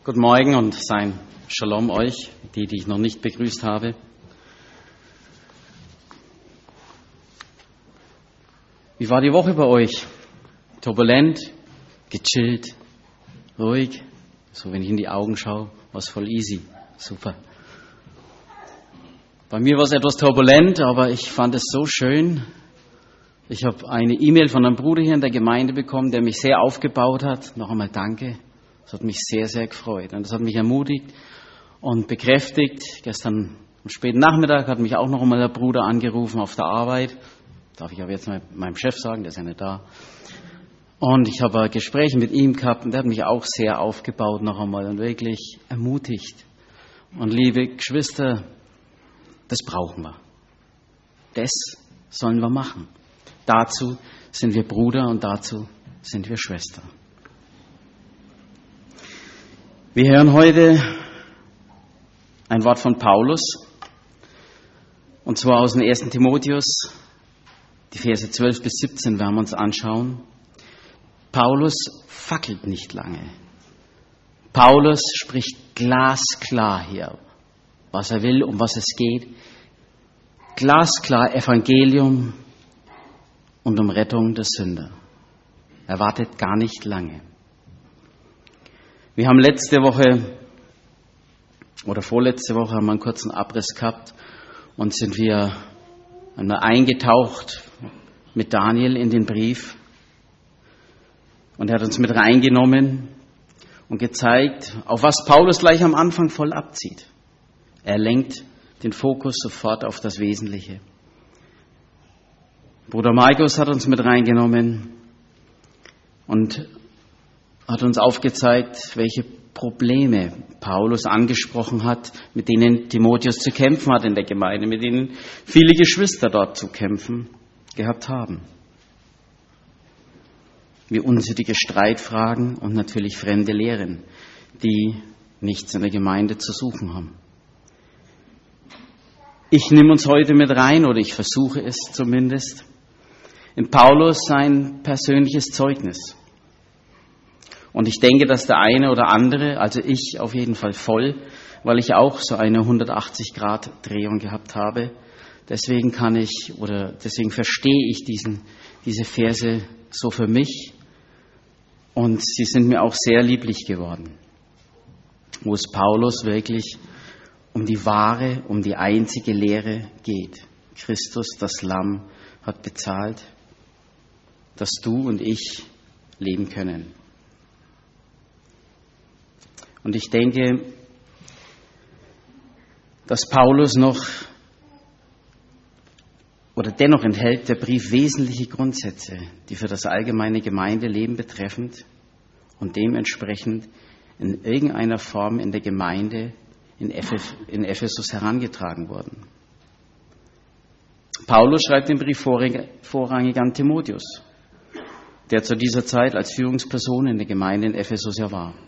Guten Morgen und sein Shalom euch, die ich noch nicht begrüßt habe. Wie war die Woche bei euch? Turbulent, gechillt, ruhig? So, wenn ich in die Augen schaue, war es voll easy. Super. Bei mir war es etwas turbulent, aber ich fand es so schön. Ich habe eine E-Mail von einem Bruder hier in der Gemeinde bekommen, der mich sehr aufgebaut hat. Noch einmal danke. Das hat mich sehr, sehr gefreut. Und das hat mich ermutigt und bekräftigt. Gestern am späten Nachmittag hat mich auch noch einmal der Bruder angerufen auf der Arbeit. Darf ich aber jetzt mal meinem Chef sagen, der ist ja nicht da. Und ich habe ein Gespräch mit ihm gehabt und der hat mich auch sehr aufgebaut noch einmal und wirklich ermutigt. Und liebe Geschwister, das brauchen wir. Das sollen wir machen. Dazu sind wir Bruder und dazu sind wir Schwester. Wir hören heute ein Wort von Paulus, und zwar aus dem 1. Timotheus, die Verse 12 bis 17 werden wir uns anschauen. Paulus fackelt nicht lange. Paulus spricht glasklar hier, was er will, um was es geht. Glasklar Evangelium und um Rettung der Sünder. Er wartet gar nicht lange. Wir haben letzte Woche oder vorletzte Woche haben wir einen kurzen Abriss gehabt und sind wir einmal eingetaucht mit Daniel in den Brief. Und er hat uns mit reingenommen und gezeigt, auf was Paulus gleich am Anfang voll abzieht. Er lenkt den Fokus sofort auf das Wesentliche. Bruder Markus hat uns mit reingenommen und hat uns aufgezeigt, welche Probleme Paulus angesprochen hat, mit denen Timotheus zu kämpfen hat in der Gemeinde, mit denen viele Geschwister dort zu kämpfen gehabt haben. Wie unnötige Streitfragen und natürlich fremde Lehren, die nichts in der Gemeinde zu suchen haben. Ich nehme uns heute mit rein, oder ich versuche es zumindest, in Paulus sein persönliches Zeugnis. Und ich denke, dass der eine oder andere, also ich auf jeden Fall voll, weil ich auch so eine 180-Grad-Drehung gehabt habe. Deswegen verstehe ich diese Verse so für mich. Und sie sind mir auch sehr lieblich geworden. Wo es Paulus wirklich um die einzige Lehre geht. Christus, das Lamm, hat bezahlt, dass du und ich leben können. Und ich denke, dass Paulus dennoch enthält der Brief wesentliche Grundsätze, die für das allgemeine Gemeindeleben betreffend und dementsprechend in irgendeiner Form in der Gemeinde in Ephesus herangetragen wurden. Paulus schreibt den Brief vorrangig an Timotheus, der zu dieser Zeit als Führungsperson in der Gemeinde in Ephesus ja war.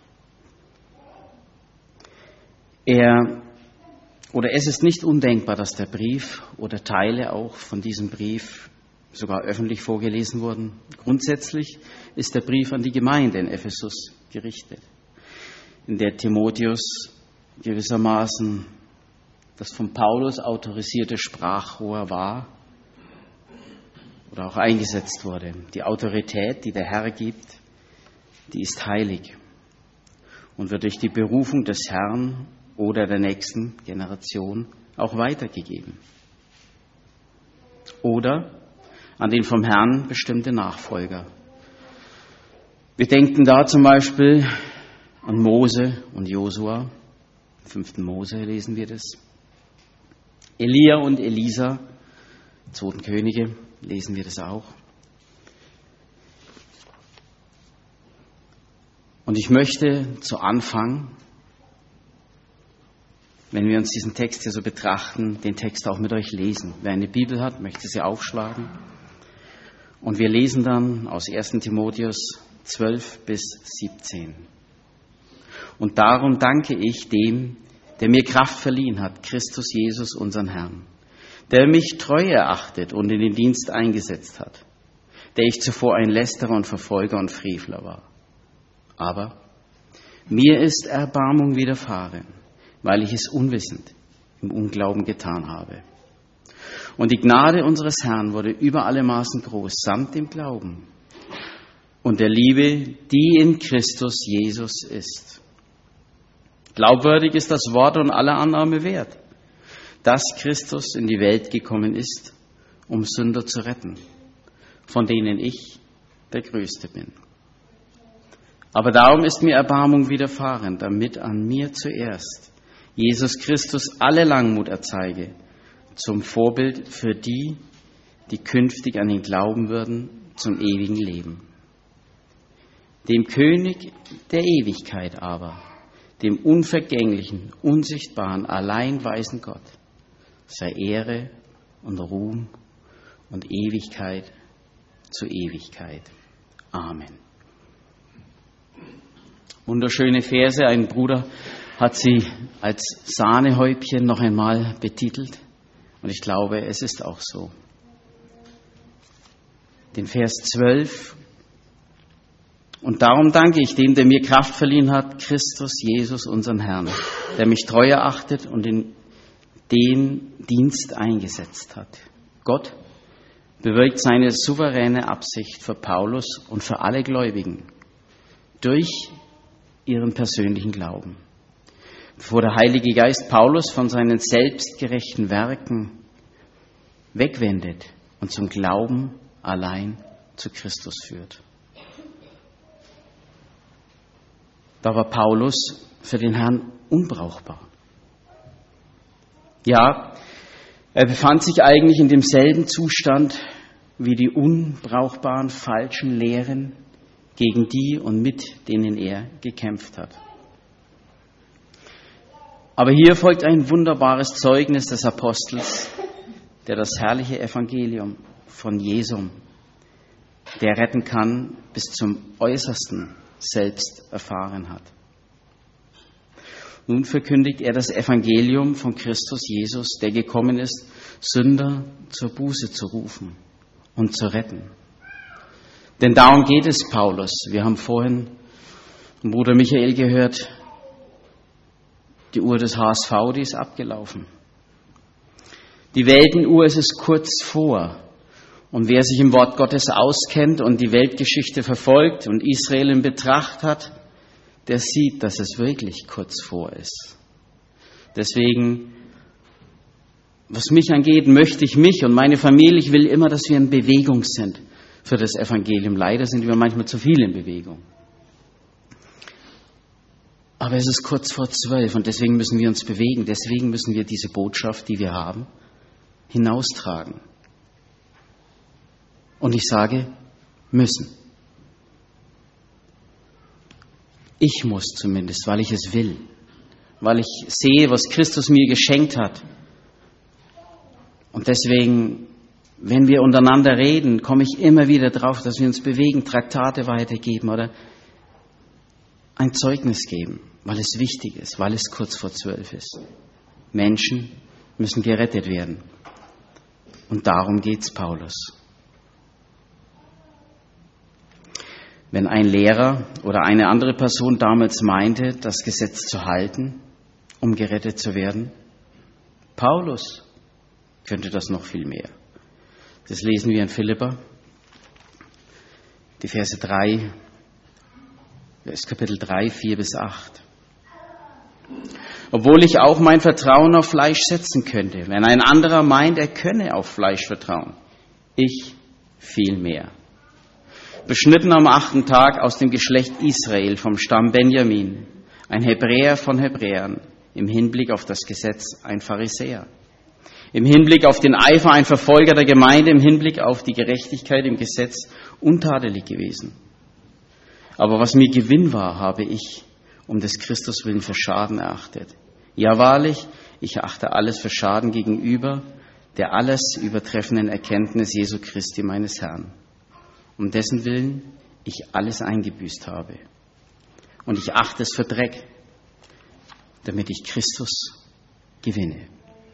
Es ist nicht undenkbar, dass der Brief oder Teile auch von diesem Brief sogar öffentlich vorgelesen wurden. Grundsätzlich ist der Brief an die Gemeinde in Ephesus gerichtet, in der Timotheus gewissermaßen das von Paulus autorisierte Sprachrohr war oder auch eingesetzt wurde. Die Autorität, die der Herr gibt, die ist heilig und wird durch die Berufung des Herrn oder der nächsten Generation auch weitergegeben. Oder an den vom Herrn bestimmte Nachfolger. Wir denken da zum Beispiel an Mose und Josua. Im 5. Mose lesen wir das. Elia und Elisa, 2. Könige, lesen wir das auch. Und ich möchte zu Anfang, wenn wir uns diesen Text hier so betrachten, den Text auch mit euch lesen. Wer eine Bibel hat, möchte sie aufschlagen. Und wir lesen dann aus 1. Timotheus 12 bis 17. Und darum danke ich dem, der mir Kraft verliehen hat, Christus Jesus, unseren Herrn, der mich treu erachtet und in den Dienst eingesetzt hat, der ich zuvor ein Lästerer und Verfolger und Frevler war. Aber Mir ist Erbarmung widerfahren, weil ich es unwissend im Unglauben getan habe. Und die Gnade unseres Herrn wurde über alle Maßen groß, samt dem Glauben und der Liebe, die in Christus Jesus ist. Glaubwürdig ist das Wort und aller Annahme wert, dass Christus in die Welt gekommen ist, um Sünder zu retten, von denen ich der Größte bin. Aber darum ist mir Erbarmung widerfahren, damit an mir zuerst Jesus Christus alle Langmut erzeige, zum Vorbild für die, die künftig an ihn glauben würden, zum ewigen Leben. Dem König der Ewigkeit aber, dem unvergänglichen, unsichtbaren, allein weisen Gott, sei Ehre und Ruhm und Ewigkeit zu Ewigkeit. Amen. Wunderschöne Verse. Ein Bruder hat sie als Sahnehäubchen noch einmal betitelt. Und ich glaube, es ist auch so. Den Vers 12. Und darum danke ich dem, der mir Kraft verliehen hat, Christus Jesus, unseren Herrn, der mich treu erachtet und in den Dienst eingesetzt hat. Gott bewirkt seine souveräne Absicht für Paulus und für alle Gläubigen durch ihren persönlichen Glauben. Bevor der Heilige Geist Paulus von seinen selbstgerechten Werken wegwendet und zum Glauben allein zu Christus führt. Da war Paulus für den Herrn unbrauchbar. Ja, er befand sich eigentlich in demselben Zustand wie die unbrauchbaren falschen Lehren, gegen die und mit denen er gekämpft hat. Aber hier folgt ein wunderbares Zeugnis des Apostels, der das herrliche Evangelium von Jesum, der retten kann, bis zum Äußersten selbst erfahren hat. Nun verkündigt er das Evangelium von Christus Jesus, der gekommen ist, Sünder zur Buße zu rufen und zu retten. Denn darum geht es Paulus. Wir haben vorhin vom Bruder Michael gehört, die Uhr des HSV, die ist abgelaufen. Die Weltenuhr ist es kurz vor. Und wer sich im Wort Gottes auskennt und die Weltgeschichte verfolgt und Israel in Betracht hat, der sieht, dass es wirklich kurz vor ist. Deswegen, was mich angeht, möchte ich mich und meine Familie, ich will immer, dass wir in Bewegung sind für das Evangelium. Leider sind wir manchmal zu viel in Bewegung. Aber es ist kurz vor 12 und deswegen müssen wir uns bewegen. Deswegen müssen wir diese Botschaft, die wir haben, hinaustragen. Und ich sage, müssen. Ich muss zumindest, weil ich es will. Weil ich sehe, was Christus mir geschenkt hat. Und deswegen, wenn wir untereinander reden, komme ich immer wieder drauf, dass wir uns bewegen, Traktate weitergeben oder ein Zeugnis geben, weil es wichtig ist, weil es kurz vor 12 ist. Menschen müssen gerettet werden. Und darum geht's Paulus. Wenn ein Lehrer oder eine andere Person damals meinte, das Gesetz zu halten, um gerettet zu werden, Paulus könnte das noch viel mehr. Das lesen wir in Philipper, die Verse 3, das ist Kapitel 3, 4 bis 8. Obwohl ich auch mein Vertrauen auf Fleisch setzen könnte, wenn ein anderer meint, er könne auf Fleisch vertrauen, ich viel mehr. Beschnitten am 8. Tag aus dem Geschlecht Israel vom Stamm Benjamin, ein Hebräer von Hebräern, im Hinblick auf das Gesetz ein Pharisäer, im Hinblick auf den Eifer ein Verfolger der Gemeinde, im Hinblick auf die Gerechtigkeit im Gesetz untadelig gewesen. Aber was mir Gewinn war, habe ich um des Christus willen für Schaden erachtet. Ja wahrlich, ich erachte alles für Schaden gegenüber der alles übertreffenden Erkenntnis Jesu Christi meines Herrn, um dessen Willen ich alles eingebüßt habe. Und ich achte es für Dreck, damit ich Christus gewinne.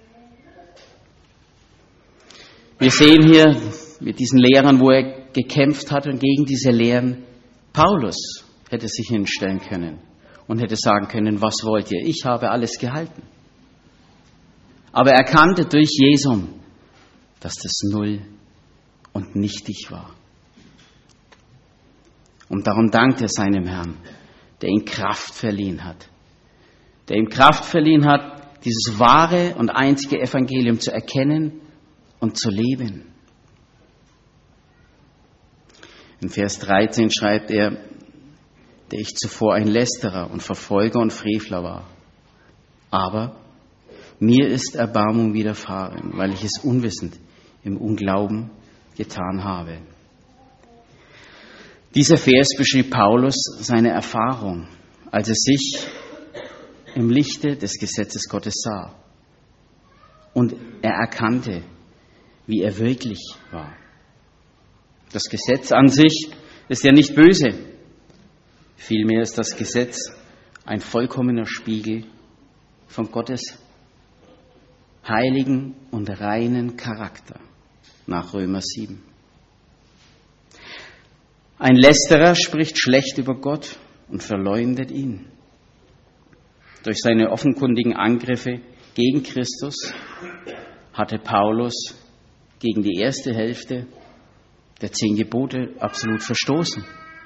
Wir sehen hier mit diesen Lehrern, wo er gekämpft hat und gegen diese Lehren, Paulus hätte sich hinstellen können und hätte sagen können, was wollt ihr? Ich habe alles gehalten. Aber er erkannte durch Jesum, dass das null und nichtig war. Und darum dankt er seinem Herrn, der ihm Kraft verliehen hat. Der ihm Kraft verliehen hat, dieses wahre und einzige Evangelium zu erkennen und zu leben. In Vers 13 schreibt er, der ich zuvor ein Lästerer und Verfolger und Frevler war. Aber mir ist Erbarmung widerfahren, weil ich es unwissend im Unglauben getan habe. Dieser Vers beschrieb Paulus seine Erfahrung, als er sich im Lichte des Gesetzes Gottes sah. Und er erkannte, wie er wirklich war. Das Gesetz an sich ist ja nicht böse. Vielmehr ist das Gesetz ein vollkommener Spiegel von Gottes heiligen und reinen Charakter nach Römer 7. Ein Lästerer spricht schlecht über Gott und verleumdet ihn. Durch seine offenkundigen Angriffe gegen Christus hatte Paulus gegen die erste Hälfte der 10 Gebote absolut verstoßen.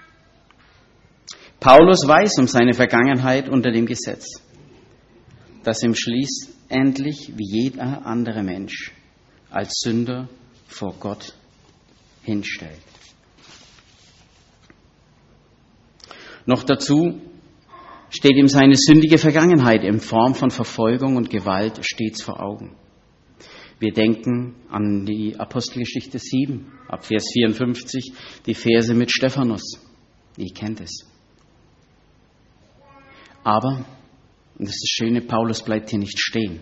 Paulus weiß um seine Vergangenheit unter dem Gesetz, das ihm schließlich wie jeder andere Mensch als Sünder vor Gott hinstellt. Noch dazu steht ihm seine sündige Vergangenheit in Form von Verfolgung und Gewalt stets vor Augen. Wir denken an die Apostelgeschichte 7, ab Vers 54, die Verse mit Stephanus. Ihr kennt es. Aber, und das ist das Schöne, Paulus bleibt hier nicht stehen.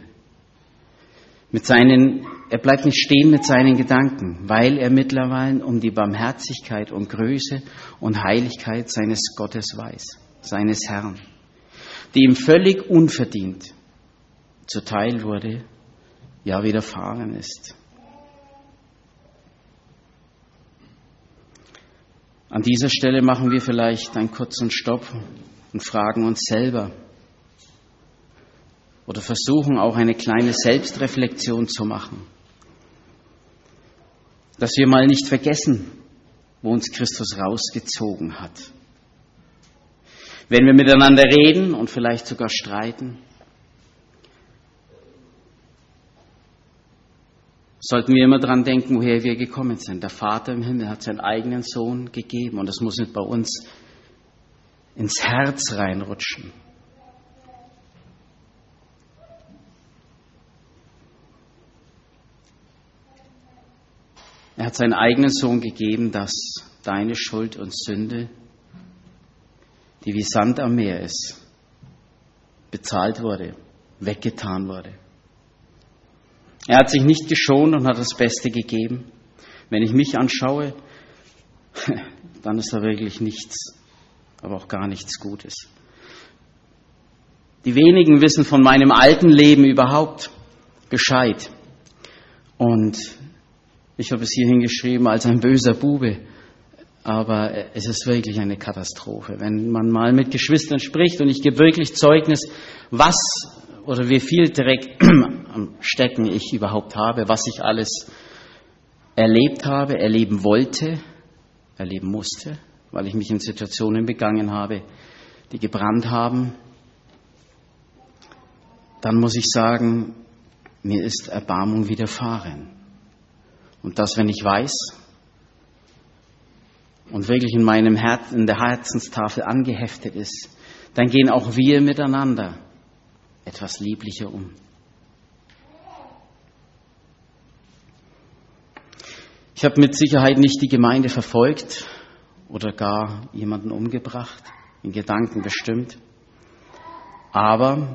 Er bleibt nicht stehen mit seinen Gedanken, weil er mittlerweile um die Barmherzigkeit und Größe und Heiligkeit seines Gottes weiß, seines Herrn, die ihm völlig unverdient zuteil wurde, ja widerfahren ist. An dieser Stelle machen wir vielleicht einen kurzen Stopp und fragen uns selber oder versuchen auch eine kleine Selbstreflexion zu machen, dass wir mal nicht vergessen, wo uns Christus rausgezogen hat. Wenn wir miteinander reden und vielleicht sogar streiten, sollten wir immer dran denken, woher wir gekommen sind. Der Vater im Himmel hat seinen eigenen Sohn gegeben und das muss nicht bei uns ins Herz reinrutschen. Er hat seinen eigenen Sohn gegeben, dass deine Schuld und Sünde, die wie Sand am Meer ist, bezahlt wurde, weggetan wurde. Er hat sich nicht geschont und hat das Beste gegeben. Wenn ich mich anschaue, dann ist da wirklich nichts, aber auch gar nichts Gutes. Die wenigen wissen von meinem alten Leben überhaupt Bescheid. Und ich habe es hier hingeschrieben als ein böser Bube, aber es ist wirklich eine Katastrophe. Wenn man mal mit Geschwistern spricht und ich gebe wirklich Zeugnis, was oder wie viel Dreck am Stecken ich überhaupt habe, was ich alles erlebt habe, erleben wollte, erleben musste, weil ich mich in Situationen begangen habe, die gebrannt haben, dann muss ich sagen, mir ist Erbarmung widerfahren. Und das, wenn ich weiß und wirklich in meinem Herz, in der Herzenstafel angeheftet ist, dann gehen auch wir miteinander etwas lieblicher um. Ich habe mit Sicherheit nicht die Gemeinde verfolgt oder gar jemanden umgebracht, in Gedanken bestimmt. Aber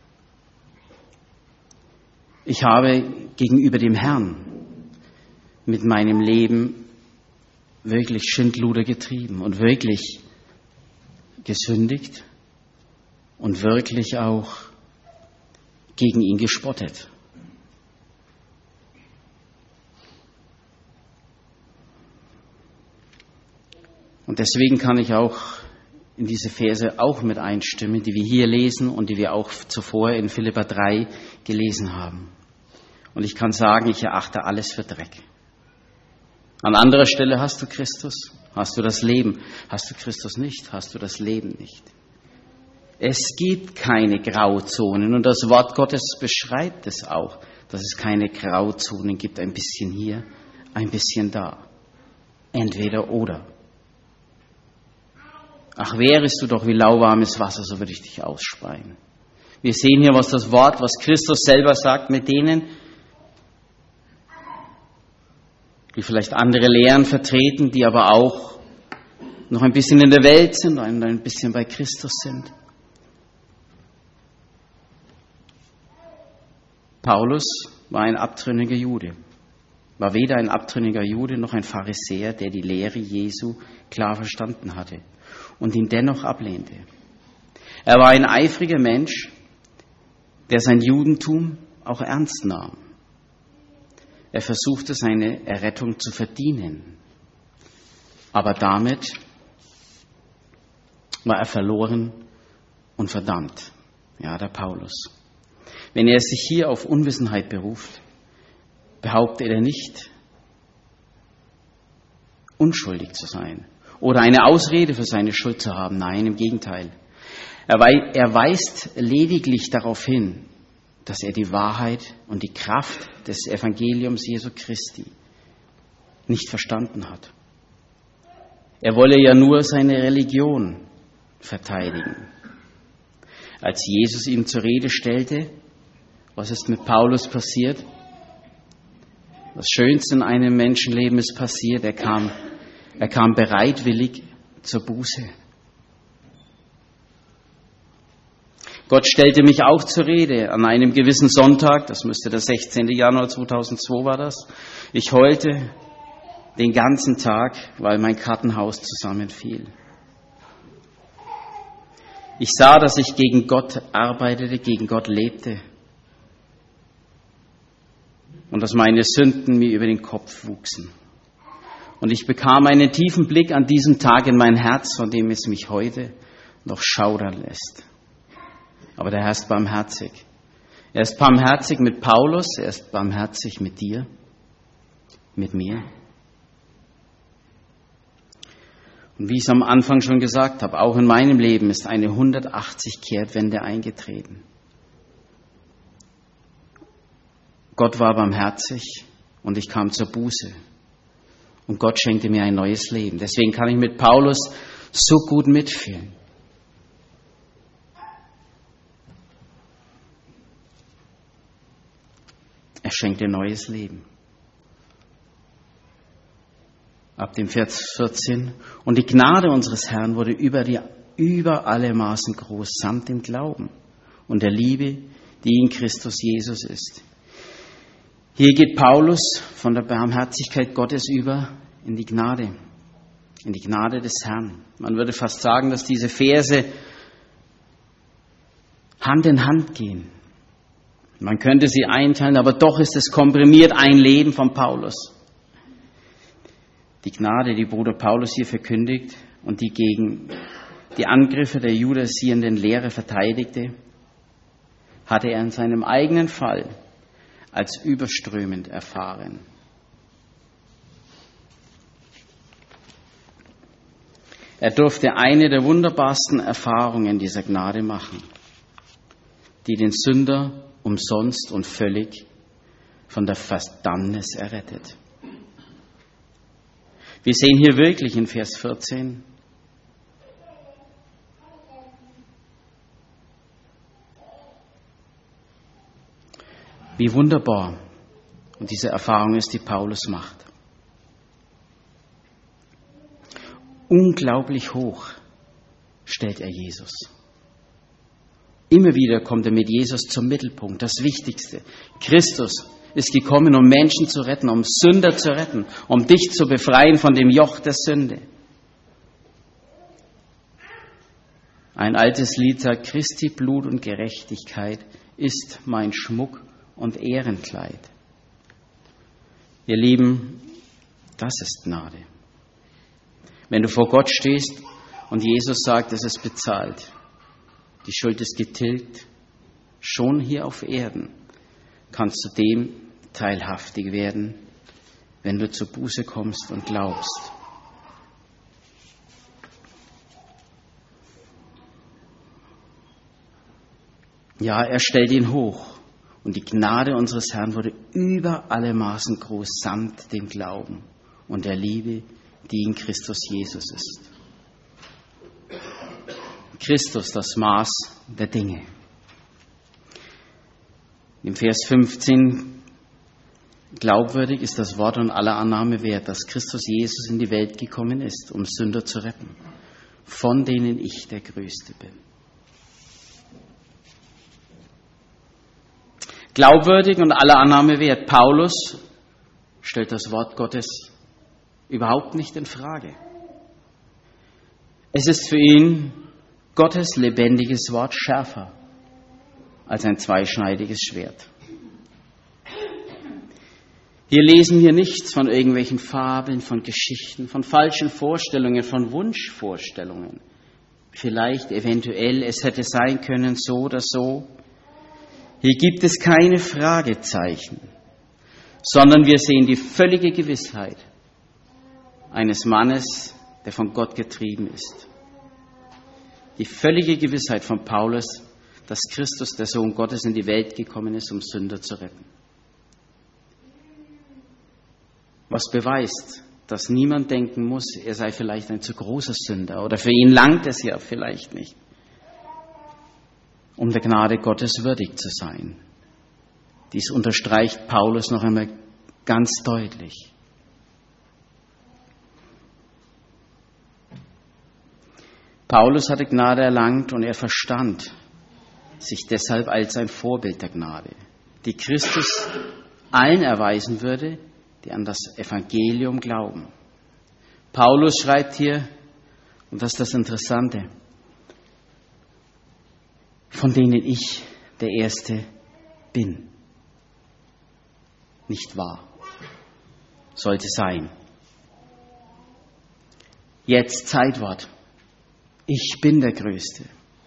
ich habe gegenüber dem Herrn mit meinem Leben wirklich Schindluder getrieben und wirklich gesündigt und wirklich auch gegen ihn gespottet. Und deswegen kann ich auch in diese Verse auch mit einstimmen, die wir hier lesen und die wir auch zuvor in Philipper 3 gelesen haben. Und ich kann sagen, ich erachte alles für Dreck. An anderer Stelle hast du Christus, hast du das Leben. Hast du Christus nicht, hast du das Leben nicht. Es gibt keine Grauzonen und das Wort Gottes beschreibt es auch, dass es keine Grauzonen gibt, ein bisschen hier, ein bisschen da. Entweder oder. Ach, wärest du doch wie lauwarmes Wasser, so würde ich dich ausspeien. Wir sehen hier, was das Wort, was Christus selber sagt, mit denen, die vielleicht andere Lehren vertreten, die aber auch noch ein bisschen in der Welt sind und ein bisschen bei Christus sind. Paulus war ein abtrünniger Jude, war weder ein abtrünniger Jude noch ein Pharisäer, der die Lehre Jesu klar verstanden hatte und ihn dennoch ablehnte. Er war ein eifriger Mensch, der sein Judentum auch ernst nahm. Er versuchte, seine Errettung zu verdienen, aber damit war er verloren und verdammt. Ja, der Paulus. Wenn er sich hier auf Unwissenheit beruft, behauptet er nicht, unschuldig zu sein oder eine Ausrede für seine Schuld zu haben. Nein, im Gegenteil. Er weist lediglich darauf hin, dass er die Wahrheit und die Kraft des Evangeliums Jesu Christi nicht verstanden hat. Er wolle ja nur seine Religion verteidigen. Als Jesus ihn zur Rede stellte, was ist mit Paulus passiert? Das Schönste in einem Menschenleben ist passiert. Er kam bereitwillig zur Buße. Gott stellte mich auch zur Rede an einem gewissen Sonntag, das müsste der 16. Januar 2002 war das. Ich heulte den ganzen Tag, weil mein Kartenhaus zusammenfiel. Ich sah, dass ich gegen Gott arbeitete, gegen Gott lebte. Und dass meine Sünden mir über den Kopf wuchsen. Und ich bekam einen tiefen Blick an diesem Tag in mein Herz, von dem es mich heute noch schaudern lässt. Aber der Herr ist barmherzig. Er ist barmherzig mit Paulus, er ist barmherzig mit dir, mit mir. Und wie ich es am Anfang schon gesagt habe, auch in meinem Leben ist eine 180-Kehrtwende eingetreten. Gott war barmherzig und ich kam zur Buße. Und Gott schenkte mir ein neues Leben. Deswegen kann ich mit Paulus so gut mitfühlen. Er schenkte neues Leben. Ab dem Vers 14. Und die Gnade unseres Herrn wurde über alle Maßen groß, samt dem Glauben und der Liebe, die in Christus Jesus ist. Hier geht Paulus von der Barmherzigkeit Gottes über in die Gnade des Herrn. Man würde fast sagen, dass diese Verse Hand in Hand gehen. Man könnte sie einteilen, aber doch ist es komprimiert ein Leben von Paulus. Die Gnade, die Bruder Paulus hier verkündigt und die gegen die Angriffe der judaisierenden Lehre verteidigte, hatte er in seinem eigenen Fall als überströmend erfahren. Er durfte eine der wunderbarsten Erfahrungen dieser Gnade machen, die den Sünder umsonst und völlig von der Verdammnis errettet. Wir sehen hier wirklich in Vers 14, wie wunderbar und diese Erfahrung ist, die Paulus macht. Unglaublich hoch stellt er Jesus. Immer wieder kommt er mit Jesus zum Mittelpunkt, das Wichtigste. Christus ist gekommen, um Menschen zu retten, um Sünder zu retten, um dich zu befreien von dem Joch der Sünde. Ein altes Lied sagt, Christi Blut und Gerechtigkeit ist mein Schmuck und Ehrenkleid. Ihr Lieben, das ist Gnade. Wenn du vor Gott stehst Und Jesus sagt, es ist bezahlt. Die Schuld ist getilgt. Schon hier auf Erden kannst du dem teilhaftig werden, wenn du zur Buße kommst und glaubst. Ja, er stellt ihn hoch. Und die Gnade unseres Herrn wurde über alle Maßen groß, samt dem Glauben und der Liebe, die in Christus Jesus ist. Christus, das Maß der Dinge. Im Vers 15, glaubwürdig ist das Wort und aller Annahme wert, dass Christus Jesus in die Welt gekommen ist, um Sünder zu retten, von denen ich der Größte bin. Glaubwürdig und aller Annahme wert. Paulus stellt das Wort Gottes überhaupt nicht in Frage. Es ist für ihn Gottes lebendiges Wort schärfer als ein zweischneidiges Schwert. Wir lesen hier nichts von irgendwelchen Fabeln, von Geschichten, von falschen Vorstellungen, von Wunschvorstellungen. Vielleicht, eventuell, es hätte sein können, so oder so. Hier gibt es keine Fragezeichen, sondern wir sehen die völlige Gewissheit eines Mannes, der von Gott getrieben ist. Die völlige Gewissheit von Paulus, dass Christus, der Sohn Gottes, in die Welt gekommen ist, um Sünder zu retten. Was beweist, dass niemand denken muss, er sei vielleicht ein zu großer Sünder oder für ihn langt es ja vielleicht nicht, um der Gnade Gottes würdig zu sein. Dies unterstreicht Paulus noch einmal ganz deutlich. Paulus hatte Gnade erlangt und er verstand sich deshalb als ein Vorbild der Gnade, die Christus allen erweisen würde, die an das Evangelium glauben. Paulus schreibt hier, und das ist das Interessante, von denen ich der Erste bin. Nicht wahr? Sollte sein. Jetzt Zeitwort. Ich bin der Größte.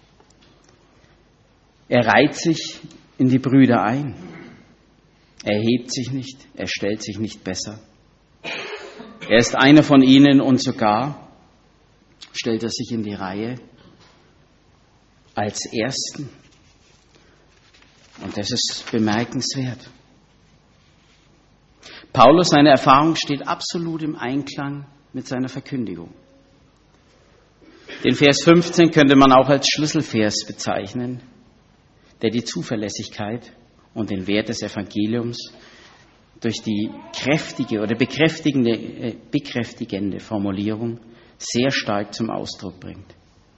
Er reiht sich in die Brüder ein. Er hebt sich nicht, er stellt sich nicht besser. Er ist einer von ihnen und sogar stellt er sich in die Reihe als Ersten. Und das ist bemerkenswert. Paulus, seine Erfahrung steht absolut im Einklang mit seiner Verkündigung. Den Vers 15 könnte man auch als Schlüsselvers bezeichnen, der die Zuverlässigkeit und den Wert des Evangeliums durch die kräftige oder bekräftigende Formulierung sehr stark zum Ausdruck bringt.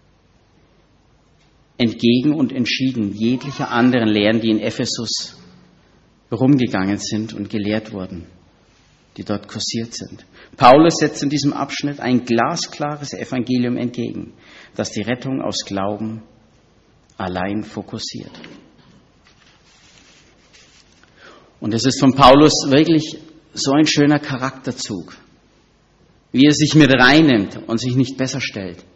Entgegen und entschieden jeglicher anderen Lehren, die in Ephesus rumgegangen sind und gelehrt wurden, die dort kursiert sind. Paulus setzt in diesem Abschnitt ein glasklares Evangelium entgegen, das die Rettung aus Glauben allein fokussiert. Und es ist von Paulus wirklich so ein schöner Charakterzug, wie er sich mit reinnimmt und sich nicht besser stellt.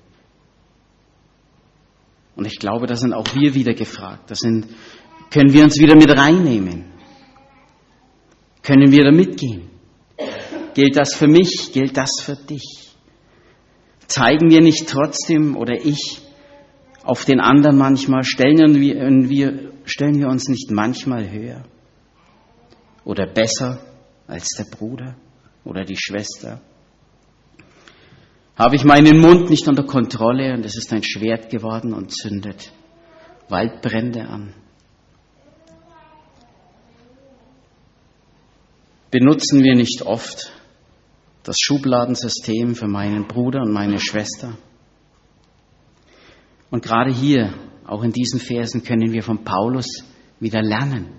Und ich glaube, da sind auch wir wieder gefragt. Können wir uns wieder mit reinnehmen? Können wir da mitgehen? Gilt das für mich? Gilt das für dich? Zeigen wir nicht trotzdem oder ich auf den anderen manchmal? Stellen wir uns nicht manchmal höher oder besser als der Bruder oder die Schwester? Habe ich meinen Mund nicht unter Kontrolle und es ist ein Schwert geworden und zündet Waldbrände an? Benutzen wir nicht oft das Schubladensystem für meinen Bruder und meine Schwester? Und gerade hier, auch in diesen Versen, können wir von Paulus wieder lernen,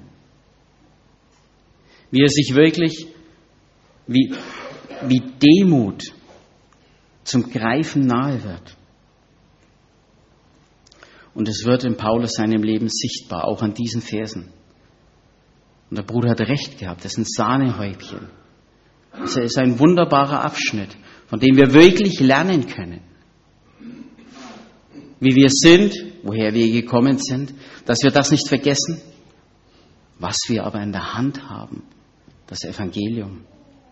wie er sich wirklich, wie Demut zum Greifen nahe wird. Und es wird in Paulus seinem Leben sichtbar, auch an diesen Versen. Und der Bruder hat recht gehabt, das sind Sahnehäubchen. Das ist ein wunderbarer Abschnitt, von dem wir wirklich lernen können. wie wir sind, woher wir gekommen sind, dass wir das nicht vergessen, was wir aber in der Hand haben, das Evangelium.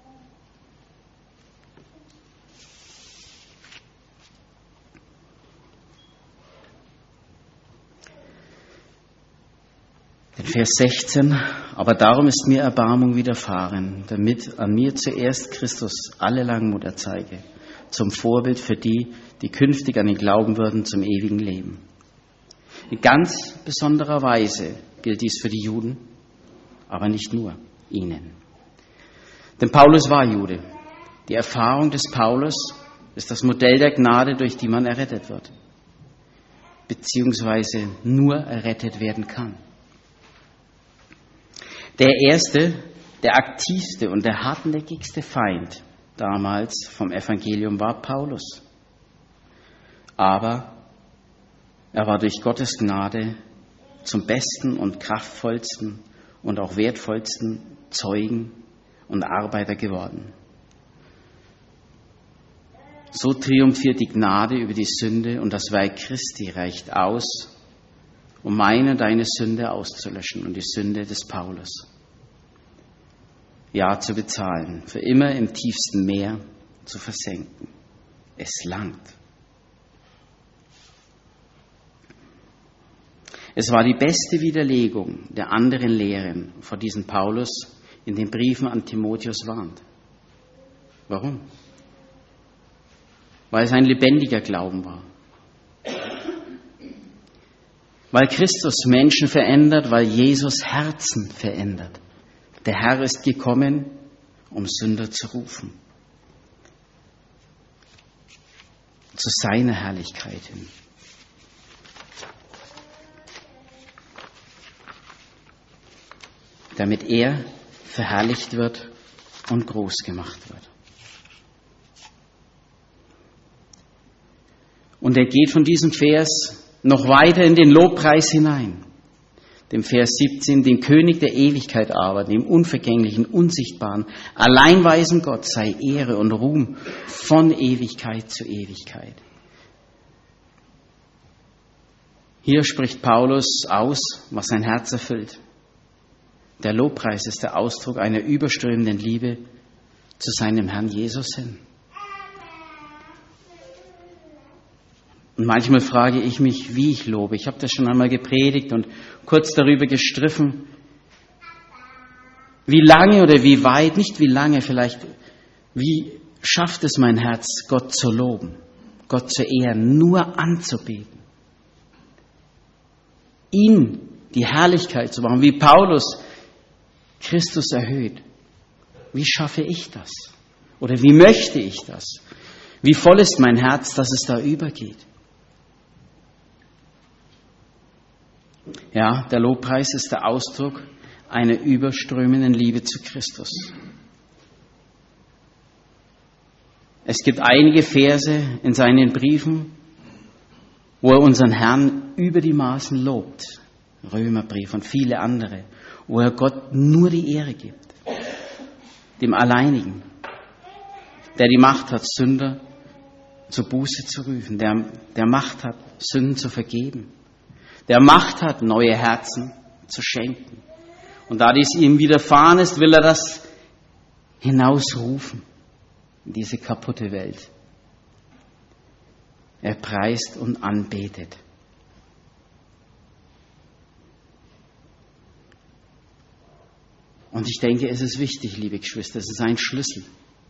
Den Vers 16, aber darum ist mir Erbarmung widerfahren, damit an mir zuerst Christus alle Langmut erzeige, zum Vorbild für die, die künftig an ihn glauben würden, zum ewigen Leben. In ganz besonderer Weise gilt dies für die Juden, aber nicht nur ihnen. Denn Paulus war Jude. Die Erfahrung des Paulus ist das Modell der Gnade, durch die man errettet wird, beziehungsweise nur errettet werden kann. Der erste, der aktivste und der hartnäckigste Feind damals vom Evangelium war Paulus. Aber er war durch Gottes Gnade zum besten und kraftvollsten und auch wertvollsten Zeugen und Arbeiter geworden. So triumphiert die Gnade über die Sünde und das Werk Christi reicht aus, um meine und deine Sünde auszulöschen und die Sünde des Paulus. Ja, zu bezahlen, für immer im tiefsten Meer zu versenken. Es langt. Es war die beste Widerlegung der anderen Lehren, vor diesen Paulus in den Briefen an Timotheus warnt. Warum? Weil es ein lebendiger Glauben war. Weil Christus Menschen verändert, weil Jesus Herzen verändert. Der Herr ist gekommen, um Sünder zu rufen. Zu seiner Herrlichkeit hin. Damit er verherrlicht wird und groß gemacht wird. Und er geht von diesem Vers noch weiter in den Lobpreis hinein. Dem Vers 17, dem König der Ewigkeit aber, dem unvergänglichen, unsichtbaren, alleinweisen Gott sei Ehre und Ruhm von Ewigkeit zu Ewigkeit. Hier spricht Paulus aus, was sein Herz erfüllt. Der Lobpreis ist der Ausdruck einer überströmenden Liebe zu seinem Herrn Jesus hin. Und manchmal frage ich mich, wie ich lobe. Ich habe das schon einmal gepredigt und kurz darüber gestriffen, wie lange oder wie weit, nicht wie lange vielleicht, wie schafft es mein Herz, Gott zu loben, Gott zu ehren, nur anzubeten, ihn die Herrlichkeit zu machen, wie Paulus Christus erhöht. Wie schaffe ich das? Oder wie möchte ich das? Wie voll ist mein Herz, dass es da übergeht? Ja, der Lobpreis ist der Ausdruck einer überströmenden Liebe zu Christus. Es gibt einige Verse in seinen Briefen, wo er unseren Herrn über die Maßen lobt. Römerbrief und viele andere, wo er Gott nur die Ehre gibt. Dem Alleinigen, der die Macht hat, Sünder zur Buße zu rufen, der Macht hat, Sünden zu vergeben, der Macht hat, neue Herzen zu schenken. Und da dies ihm widerfahren ist, will er das hinausrufen in diese kaputte Welt. Er preist und anbetet. Und ich denke, es ist wichtig, liebe Geschwister, es ist ein Schlüssel.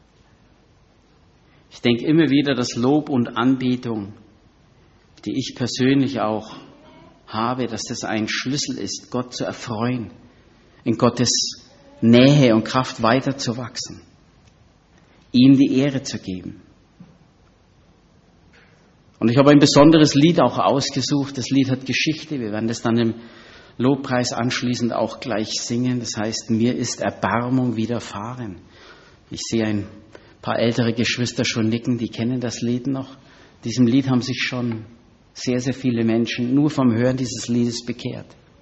Ich denke immer wieder, dass Lob und Anbetung, die ich persönlich auch habe, dass das ein Schlüssel ist, Gott zu erfreuen, in Gottes Nähe und Kraft weiterzuwachsen, ihm die Ehre zu geben. Und ich habe ein besonderes Lied auch ausgesucht. Das Lied hat Geschichte. Wir werden das dann im Lobpreis anschließend auch gleich singen. Das heißt, mir ist Erbarmung widerfahren. Ich sehe ein paar ältere Geschwister schon nicken, die kennen das Lied noch. Diesem Lied haben sich schon sehr, sehr viele Menschen nur vom Hören dieses Liedes bekehrt.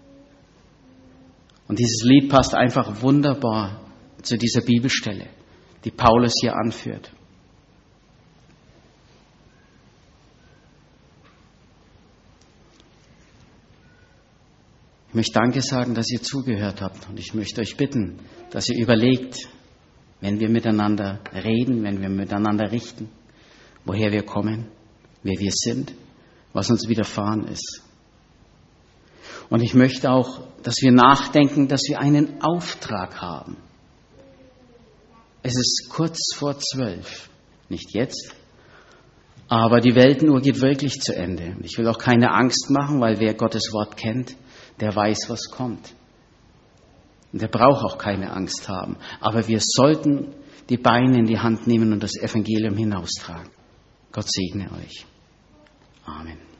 Und dieses Lied passt einfach wunderbar zu dieser Bibelstelle, die Paulus hier anführt. Ich möchte Danke sagen, dass ihr zugehört habt. Und ich möchte euch bitten, dass ihr überlegt, wenn wir miteinander reden, wenn wir miteinander richten, woher wir kommen, wer wir sind, was uns widerfahren ist. Und ich möchte auch, dass wir nachdenken, dass wir einen Auftrag haben. Es ist kurz vor 12, nicht jetzt, aber die Weltenuhr geht wirklich zu Ende. Und ich will auch keine Angst machen, weil wer Gottes Wort kennt, der weiß, was kommt. Und der braucht auch keine Angst haben. Aber wir sollten die Beine in die Hand nehmen und das Evangelium hinaustragen. Gott segne euch. Amen.